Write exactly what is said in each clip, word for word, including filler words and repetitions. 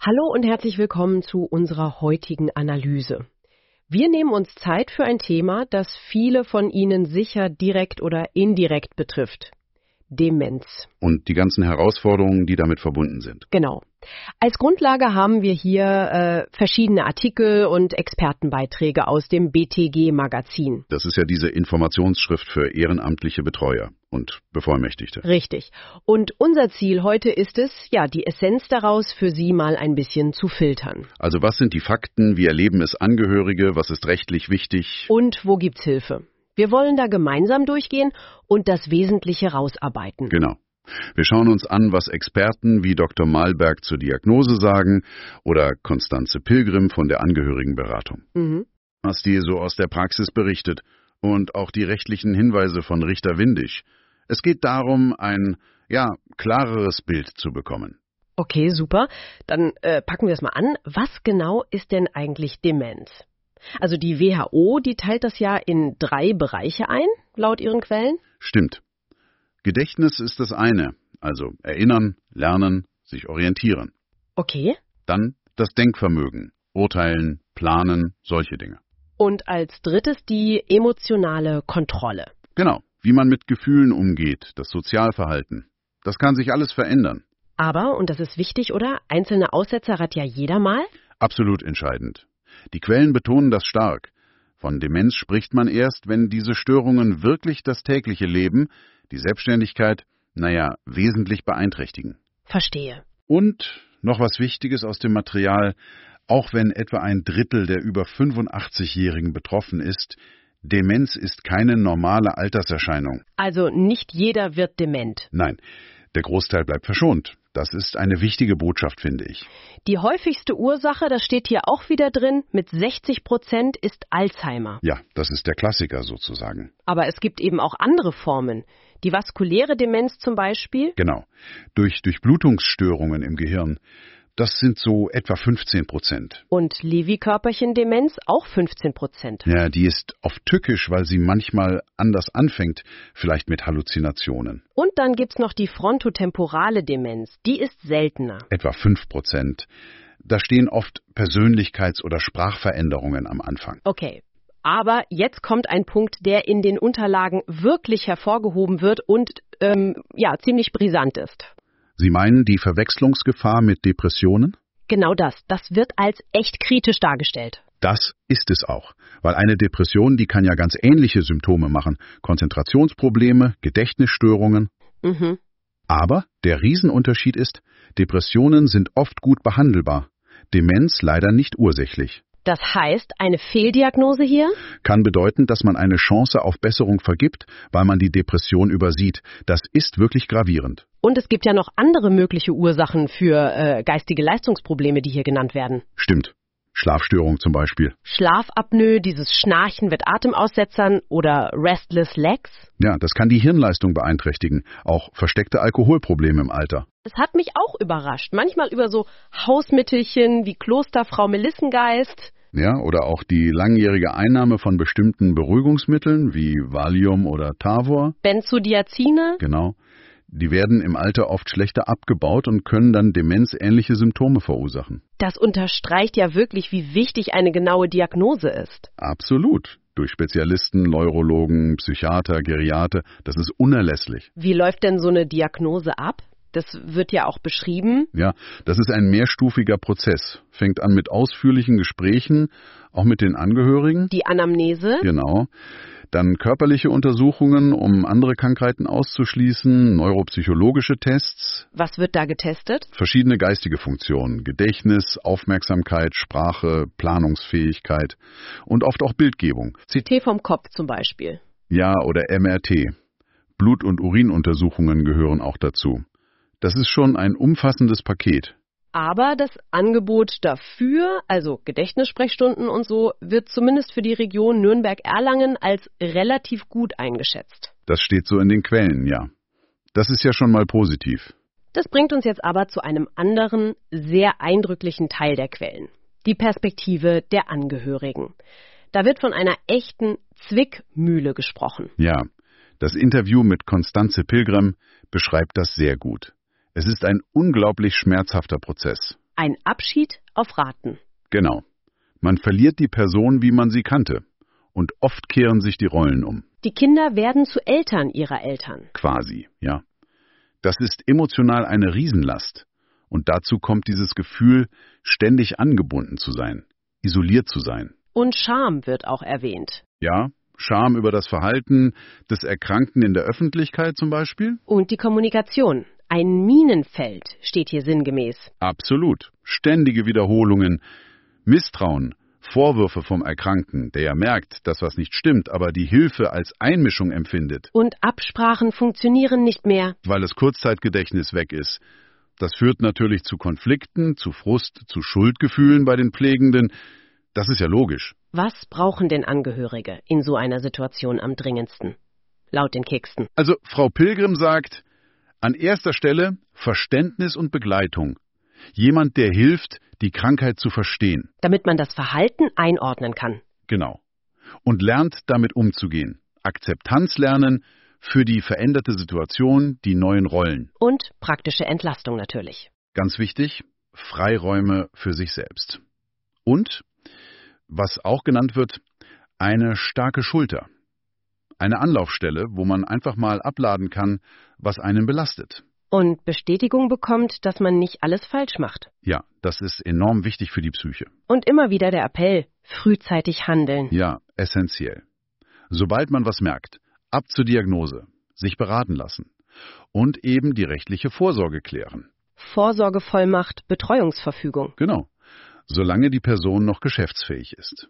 Hallo und herzlich willkommen zu unserer heutigen Analyse. Wir nehmen uns Zeit für ein Thema, das viele von Ihnen sicher direkt oder indirekt betrifft. Demenz. Und die ganzen Herausforderungen, die damit verbunden sind. Genau. Als Grundlage haben wir hier äh, verschiedene Artikel und Expertenbeiträge aus dem B T G-Magazin. Das ist ja diese Informationsschrift für ehrenamtliche Betreuer und Bevollmächtigte. Richtig. Und unser Ziel heute ist es, ja, die Essenz daraus für Sie mal ein bisschen zu filtern. Also was sind die Fakten, wie erleben es Angehörige, was ist rechtlich wichtig? Und wo gibt's Hilfe? Wir wollen da gemeinsam durchgehen und das Wesentliche rausarbeiten. Genau. Wir schauen uns an, was Experten wie Doktor Malberg zur Diagnose sagen oder Constanze Pilgrim von der Angehörigenberatung. Mhm. Was die so aus der Praxis berichtet und auch die rechtlichen Hinweise von Richter Windisch. Es geht darum, ein, ja, klareres Bild zu bekommen. Okay, super. Dann äh, packen wir es mal an. Was genau ist denn eigentlich Demenz? Also die W H O, die teilt das ja in drei Bereiche ein, laut ihren Quellen. Stimmt. Gedächtnis ist das eine, also erinnern, lernen, sich orientieren. Okay. Dann das Denkvermögen, urteilen, planen, solche Dinge. Und als drittes die emotionale Kontrolle. Genau, wie man mit Gefühlen umgeht, das Sozialverhalten. Das kann sich alles verändern. Aber, und das ist wichtig, oder? Einzelne Aussetzer hat ja jeder mal. Absolut entscheidend. Die Quellen betonen das stark. Von Demenz spricht man erst, wenn diese Störungen wirklich das tägliche Leben, die Selbstständigkeit, naja, wesentlich beeinträchtigen. Verstehe. Und noch was Wichtiges aus dem Material, auch wenn etwa ein Drittel der über fünfundachtzigjährigen betroffen ist, Demenz ist keine normale Alterserscheinung. Also nicht jeder wird dement. Nein, der Großteil bleibt verschont. Das ist eine wichtige Botschaft, finde ich. Die häufigste Ursache, das steht hier auch wieder drin, mit sechzig Prozent ist Alzheimer. Ja, das ist der Klassiker sozusagen. Aber es gibt eben auch andere Formen. Die vaskuläre Demenz zum Beispiel. Genau. Durch Durchblutungsstörungen im Gehirn. Das sind so etwa fünfzehn Prozent. Und Lewy-Körperchen-Demenz auch fünfzehn Prozent. Ja, die ist oft tückisch, weil sie manchmal anders anfängt, vielleicht mit Halluzinationen. Und dann gibt's noch die frontotemporale Demenz. Die ist seltener. Etwa fünf Prozent. Da stehen oft Persönlichkeits- oder Sprachveränderungen am Anfang. Okay. Aber jetzt kommt ein Punkt, der in den Unterlagen wirklich hervorgehoben wird und ähm, ja ziemlich brisant ist. Sie meinen die Verwechslungsgefahr mit Depressionen? Genau das. Das wird als echt kritisch dargestellt. Das ist es auch, weil eine Depression, die kann ja ganz ähnliche Symptome machen. Konzentrationsprobleme, Gedächtnisstörungen. Mhm. Aber der Riesenunterschied ist, Depressionen sind oft gut behandelbar, Demenz leider nicht ursächlich. Das heißt, eine Fehldiagnose hier? Kann bedeuten, dass man eine Chance auf Besserung vergibt, weil man die Depression übersieht. Das ist wirklich gravierend. Und es gibt ja noch andere mögliche Ursachen für äh, geistige Leistungsprobleme, die hier genannt werden. Stimmt. Schlafstörung zum Beispiel. Schlafapnoe, dieses Schnarchen mit Atemaussetzern oder Restless Legs. Ja, das kann die Hirnleistung beeinträchtigen. Auch versteckte Alkoholprobleme im Alter. Es hat mich auch überrascht. Manchmal über so Hausmittelchen wie Klosterfrau Melissengeist. Ja, oder auch die langjährige Einnahme von bestimmten Beruhigungsmitteln wie Valium oder Tavor. Benzodiazine. Genau. Die werden im Alter oft schlechter abgebaut und können dann demenzähnliche Symptome verursachen. Das unterstreicht ja wirklich, wie wichtig eine genaue Diagnose ist. Absolut. Durch Spezialisten, Neurologen, Psychiater, Geriater, das ist unerlässlich. Wie läuft denn so eine Diagnose ab? Das wird ja auch beschrieben. Ja, das ist ein mehrstufiger Prozess. Fängt an mit ausführlichen Gesprächen, auch mit den Angehörigen. Die Anamnese. Genau. Dann körperliche Untersuchungen, um andere Krankheiten auszuschließen, neuropsychologische Tests. Was wird da getestet? Verschiedene geistige Funktionen, Gedächtnis, Aufmerksamkeit, Sprache, Planungsfähigkeit und oft auch Bildgebung. C T vom Kopf zum Beispiel. Ja, oder M R T. Blut- und Urinuntersuchungen gehören auch dazu. Das ist schon ein umfassendes Paket. Aber das Angebot dafür, also Gedächtnissprechstunden und so, wird zumindest für die Region Nürnberg-Erlangen als relativ gut eingeschätzt. Das steht so in den Quellen, ja. Das ist ja schon mal positiv. Das bringt uns jetzt aber zu einem anderen, sehr eindrücklichen Teil der Quellen. Die Perspektive der Angehörigen. Da wird von einer echten Zwickmühle gesprochen. Ja, das Interview mit Constanze Pilgrim beschreibt das sehr gut. Es ist ein unglaublich schmerzhafter Prozess. Ein Abschied auf Raten. Genau. Man verliert die Person, wie man sie kannte. Und oft kehren sich die Rollen um. Die Kinder werden zu Eltern ihrer Eltern. Quasi, ja. Das ist emotional eine Riesenlast. Und dazu kommt dieses Gefühl, ständig angebunden zu sein, isoliert zu sein. Und Scham wird auch erwähnt. Ja, Scham über das Verhalten des Erkrankten in der Öffentlichkeit zum Beispiel. Und die Kommunikation. Ein Minenfeld steht hier sinngemäß. Absolut. Ständige Wiederholungen, Misstrauen, Vorwürfe vom Erkrankten, der ja merkt, dass was nicht stimmt, aber die Hilfe als Einmischung empfindet. Und Absprachen funktionieren nicht mehr. Weil das Kurzzeitgedächtnis weg ist. Das führt natürlich zu Konflikten, zu Frust, zu Schuldgefühlen bei den Pflegenden. Das ist ja logisch. Was brauchen denn Angehörige in so einer Situation am dringendsten? Laut den Keksten. Also Frau Pilgrim sagt, an erster Stelle Verständnis und Begleitung. Jemand, der hilft, die Krankheit zu verstehen. Damit man das Verhalten einordnen kann. Genau. Und lernt, damit umzugehen. Akzeptanz lernen für die veränderte Situation, die neuen Rollen. Und praktische Entlastung natürlich. Ganz wichtig, Freiräume für sich selbst. Und, was auch genannt wird, eine starke Schulter. Eine Anlaufstelle, wo man einfach mal abladen kann, was einen belastet. Und Bestätigung bekommt, dass man nicht alles falsch macht. Ja, das ist enorm wichtig für die Psyche. Und immer wieder der Appell, frühzeitig handeln. Ja, essentiell. Sobald man was merkt, ab zur Diagnose, sich beraten lassen und eben die rechtliche Vorsorge klären. Vorsorgevollmacht, Betreuungsverfügung. Genau, solange die Person noch geschäftsfähig ist.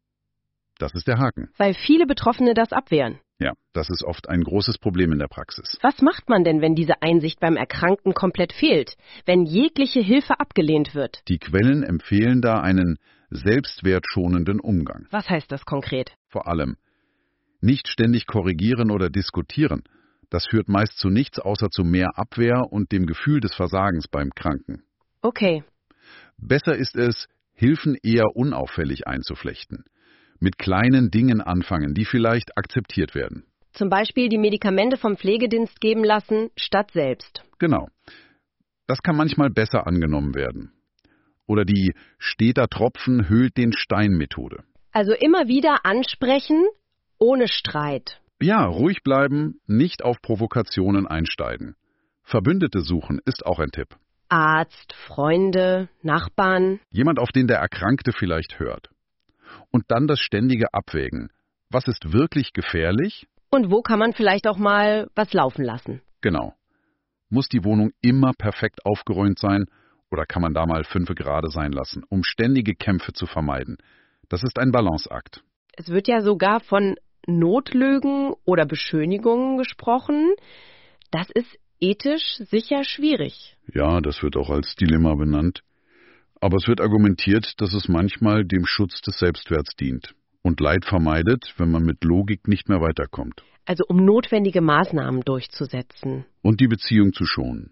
Das ist der Haken. Weil viele Betroffene das abwehren. Ja, das ist oft ein großes Problem in der Praxis. Was macht man denn, wenn diese Einsicht beim Erkrankten komplett fehlt? Wenn jegliche Hilfe abgelehnt wird? Die Quellen empfehlen da einen selbstwertschonenden Umgang. Was heißt das konkret? Vor allem, nicht ständig korrigieren oder diskutieren. Das führt meist zu nichts außer zu mehr Abwehr und dem Gefühl des Versagens beim Kranken. Okay. Besser ist es, Hilfen eher unauffällig einzuflechten. Mit kleinen Dingen anfangen, die vielleicht akzeptiert werden. Zum Beispiel die Medikamente vom Pflegedienst geben lassen, statt selbst. Genau. Das kann manchmal besser angenommen werden. Oder die steter Tropfen höhlt den Stein Methode. Also immer wieder ansprechen, ohne Streit. Ja, ruhig bleiben, nicht auf Provokationen einsteigen. Verbündete suchen ist auch ein Tipp. Arzt, Freunde, Nachbarn. Jemand, auf den der Erkrankte vielleicht hört. Und dann das ständige Abwägen. Was ist wirklich gefährlich? Und wo kann man vielleicht auch mal was laufen lassen? Genau. Muss die Wohnung immer perfekt aufgeräumt sein oder kann man da mal fünfe gerade sein lassen, um ständige Kämpfe zu vermeiden? Das ist ein Balanceakt. Es wird ja sogar von Notlügen oder Beschönigungen gesprochen. Das ist ethisch sicher schwierig. Ja, das wird auch als Dilemma benannt. Aber es wird argumentiert, dass es manchmal dem Schutz des Selbstwerts dient und Leid vermeidet, wenn man mit Logik nicht mehr weiterkommt. Also um notwendige Maßnahmen durchzusetzen. Und die Beziehung zu schonen.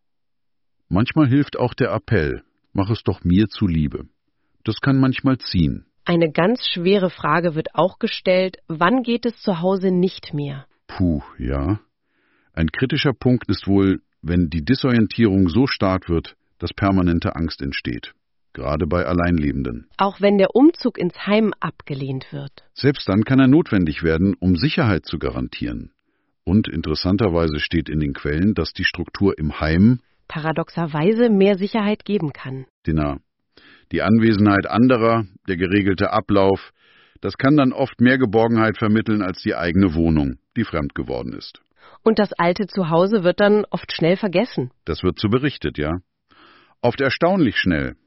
Manchmal hilft auch der Appell, mach es doch mir zuliebe. Das kann manchmal ziehen. Eine ganz schwere Frage wird auch gestellt, wann geht es zu Hause nicht mehr? Puh, ja. Ein kritischer Punkt ist wohl, wenn die Disorientierung so stark wird, dass permanente Angst entsteht. Gerade bei Alleinlebenden. Auch wenn der Umzug ins Heim abgelehnt wird. Selbst dann kann er notwendig werden, um Sicherheit zu garantieren. Und interessanterweise steht in den Quellen, dass die Struktur im Heim paradoxerweise mehr Sicherheit geben kann. Dina, die Anwesenheit anderer, der geregelte Ablauf, das kann dann oft mehr Geborgenheit vermitteln als die eigene Wohnung, die fremd geworden ist. Und das alte Zuhause wird dann oft schnell vergessen. Das wird so berichtet, ja. Oft erstaunlich schnell.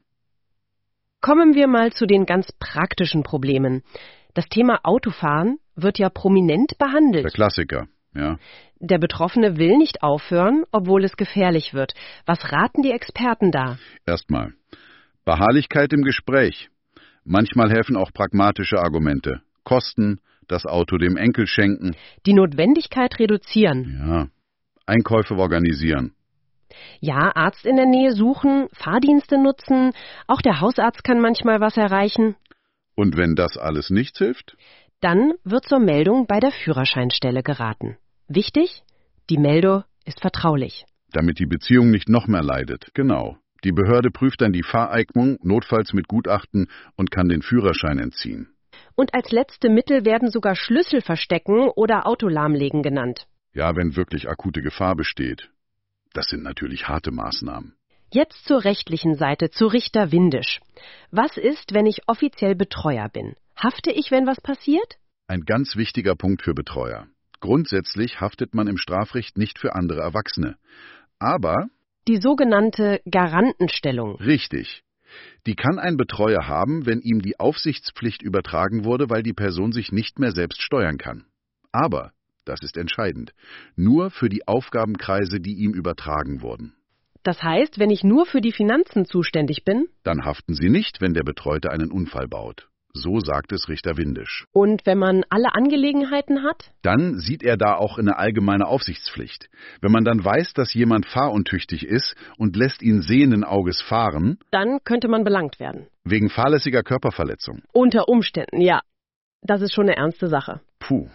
Kommen wir mal zu den ganz praktischen Problemen. Das Thema Autofahren wird ja prominent behandelt. Der Klassiker, ja. Der Betroffene will nicht aufhören, obwohl es gefährlich wird. Was raten die Experten da? Erstmal, Beharrlichkeit im Gespräch. Manchmal helfen auch pragmatische Argumente. Kosten, das Auto dem Enkel schenken. Die Notwendigkeit reduzieren. Ja, Einkäufe organisieren. Ja, Arzt in der Nähe suchen, Fahrdienste nutzen. Auch der Hausarzt kann manchmal was erreichen. Und wenn das alles nichts hilft? Dann wird zur Meldung bei der Führerscheinstelle geraten. Wichtig, die Meldung ist vertraulich. Damit die Beziehung nicht noch mehr leidet, genau. Die Behörde prüft dann die Fahreignung, notfalls mit Gutachten und kann den Führerschein entziehen. Und als letzte Mittel werden sogar Schlüssel verstecken oder Auto lahmlegen genannt. Ja, wenn wirklich akute Gefahr besteht. Das sind natürlich harte Maßnahmen. Jetzt zur rechtlichen Seite, zu Richter Windisch. Was ist, wenn ich offiziell Betreuer bin? Hafte ich, wenn was passiert? Ein ganz wichtiger Punkt für Betreuer. Grundsätzlich haftet man im Strafrecht nicht für andere Erwachsene. Aber die sogenannte Garantenstellung. Richtig. Die kann ein Betreuer haben, wenn ihm die Aufsichtspflicht übertragen wurde, weil die Person sich nicht mehr selbst steuern kann. Aber, das ist entscheidend, nur für die Aufgabenkreise, die ihm übertragen wurden. Das heißt, wenn ich nur für die Finanzen zuständig bin? Dann haften Sie nicht, wenn der Betreute einen Unfall baut. So sagt es Richter Windisch. Und wenn man alle Angelegenheiten hat? Dann sieht er da auch eine allgemeine Aufsichtspflicht. Wenn man dann weiß, dass jemand fahruntüchtig ist und lässt ihn sehenden Auges fahren, dann könnte man belangt werden. Wegen fahrlässiger Körperverletzung. Unter Umständen, ja. Das ist schon eine ernste Sache. Puh.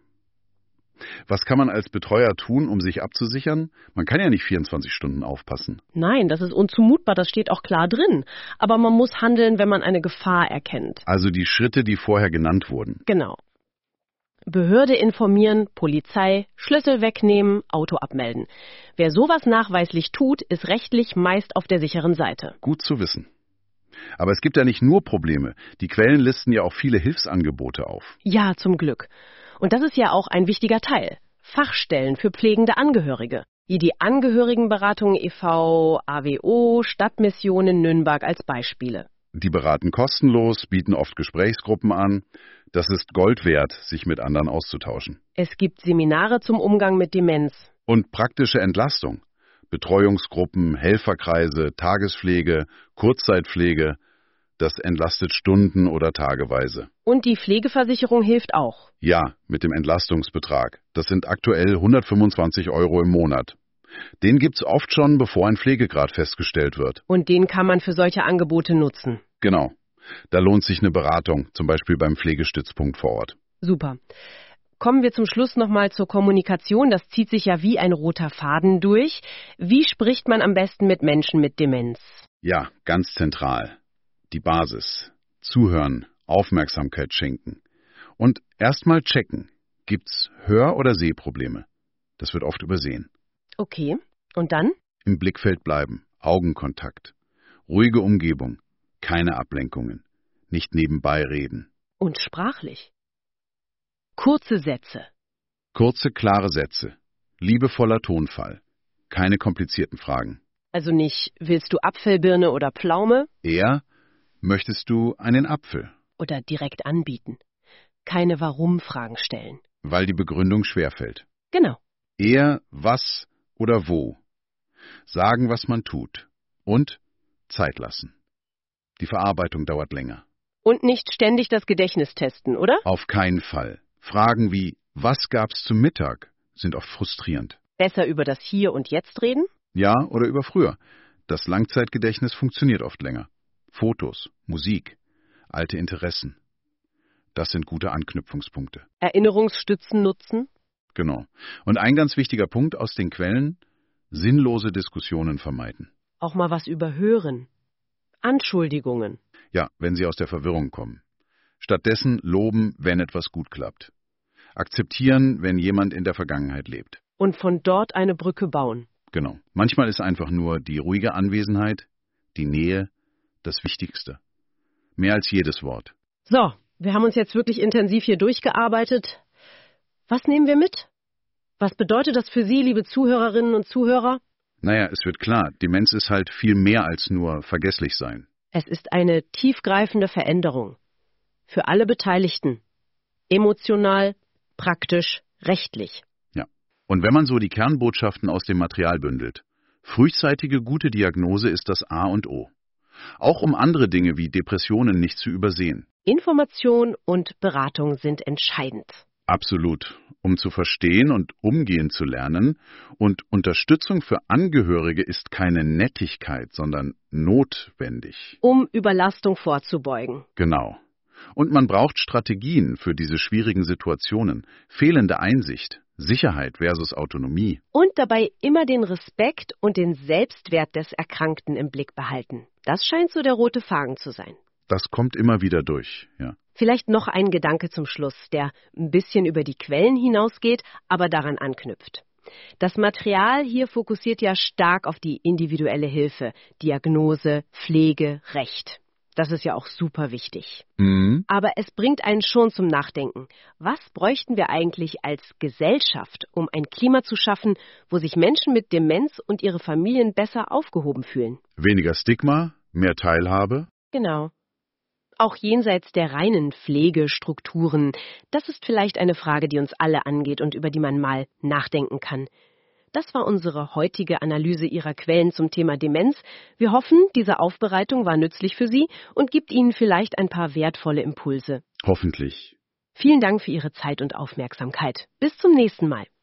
Was kann man als Betreuer tun, um sich abzusichern? Man kann ja nicht vierundzwanzig Stunden aufpassen. Nein, das ist unzumutbar, das steht auch klar drin. Aber man muss handeln, wenn man eine Gefahr erkennt. Also die Schritte, die vorher genannt wurden. Genau. Behörde informieren, Polizei, Schlüssel wegnehmen, Auto abmelden. Wer sowas nachweislich tut, ist rechtlich meist auf der sicheren Seite. Gut zu wissen. Aber es gibt ja nicht nur Probleme. Die Quellen listen ja auch viele Hilfsangebote auf. Ja, zum Glück. Und das ist ja auch ein wichtiger Teil. Fachstellen für pflegende Angehörige, wie die Angehörigenberatung e V, A W O, Stadtmissionen Nürnberg als Beispiele. Die beraten kostenlos, bieten oft Gesprächsgruppen an. Das ist Gold wert, sich mit anderen auszutauschen. Es gibt Seminare zum Umgang mit Demenz. Und praktische Entlastung. Betreuungsgruppen, Helferkreise, Tagespflege, Kurzzeitpflege. Das entlastet stunden- oder tageweise. Und die Pflegeversicherung hilft auch? Ja, mit dem Entlastungsbetrag. Das sind aktuell hundertfünfundzwanzig Euro im Monat. Den gibt's oft schon, bevor ein Pflegegrad festgestellt wird. Und den kann man für solche Angebote nutzen? Genau. Da lohnt sich eine Beratung, zum Beispiel beim Pflegestützpunkt vor Ort. Super. Kommen wir zum Schluss nochmal zur Kommunikation. Das zieht sich ja wie ein roter Faden durch. Wie spricht man am besten mit Menschen mit Demenz? Ja, ganz zentral. Die Basis. Zuhören, Aufmerksamkeit schenken. Und erstmal checken. Gibt's Hör- oder Sehprobleme? Das wird oft übersehen. Okay. Und dann? Im Blickfeld bleiben. Augenkontakt. Ruhige Umgebung. Keine Ablenkungen. Nicht nebenbei reden. Und sprachlich? Kurze Sätze. Kurze, klare Sätze. Liebevoller Tonfall. Keine komplizierten Fragen. Also nicht, willst du Apfelbirne oder Pflaume? Eher, möchtest du einen Apfel? Oder direkt anbieten. Keine Warum-Fragen stellen. Weil die Begründung schwerfällt. Genau. Eher was oder wo. Sagen, was man tut. Und Zeit lassen. Die Verarbeitung dauert länger. Und nicht ständig das Gedächtnis testen, oder? Auf keinen Fall. Fragen wie, was gab's zum Mittag, sind oft frustrierend. Besser über das Hier und Jetzt reden? Ja, oder über früher. Das Langzeitgedächtnis funktioniert oft länger. Fotos, Musik, alte Interessen. Das sind gute Anknüpfungspunkte. Erinnerungsstützen nutzen? Genau. Und ein ganz wichtiger Punkt aus den Quellen, sinnlose Diskussionen vermeiden. Auch mal was überhören. Anschuldigungen. Ja, wenn sie aus der Verwirrung kommen. Stattdessen loben, wenn etwas gut klappt. Akzeptieren, wenn jemand in der Vergangenheit lebt. Und von dort eine Brücke bauen. Genau. Manchmal ist einfach nur die ruhige Anwesenheit, die Nähe, das Wichtigste. Mehr als jedes Wort. So, wir haben uns jetzt wirklich intensiv hier durchgearbeitet. Was nehmen wir mit? Was bedeutet das für Sie, liebe Zuhörerinnen und Zuhörer? Naja, es wird klar, Demenz ist halt viel mehr als nur vergesslich sein. Es ist eine tiefgreifende Veränderung. Für alle Beteiligten. Emotional, praktisch, rechtlich. Ja. Und wenn man so die Kernbotschaften aus dem Material bündelt, frühzeitige gute Diagnose ist das A und O. Auch um andere Dinge wie Depressionen nicht zu übersehen. Information und Beratung sind entscheidend. Absolut. Um zu verstehen und umgehen zu lernen. Und Unterstützung für Angehörige ist keine Nettigkeit, sondern notwendig. Um Überlastung vorzubeugen. Genau. Und man braucht Strategien für diese schwierigen Situationen. Fehlende Einsicht, Sicherheit versus Autonomie. Und dabei immer den Respekt und den Selbstwert des Erkrankten im Blick behalten. Das scheint so der rote Faden zu sein. Das kommt immer wieder durch, ja. Vielleicht noch ein Gedanke zum Schluss, der ein bisschen über die Quellen hinausgeht, aber daran anknüpft. Das Material hier fokussiert ja stark auf die individuelle Hilfe, Diagnose, Pflege, Recht. Das ist ja auch super wichtig. Mhm. Aber es bringt einen schon zum Nachdenken. Was bräuchten wir eigentlich als Gesellschaft, um ein Klima zu schaffen, wo sich Menschen mit Demenz und ihre Familien besser aufgehoben fühlen? Weniger Stigma, mehr Teilhabe? Genau. Auch jenseits der reinen Pflegestrukturen. Das ist vielleicht eine Frage, die uns alle angeht und über die man mal nachdenken kann. Das war unsere heutige Analyse Ihrer Quellen zum Thema Demenz. Wir hoffen, diese Aufbereitung war nützlich für Sie und gibt Ihnen vielleicht ein paar wertvolle Impulse. Hoffentlich. Vielen Dank für Ihre Zeit und Aufmerksamkeit. Bis zum nächsten Mal.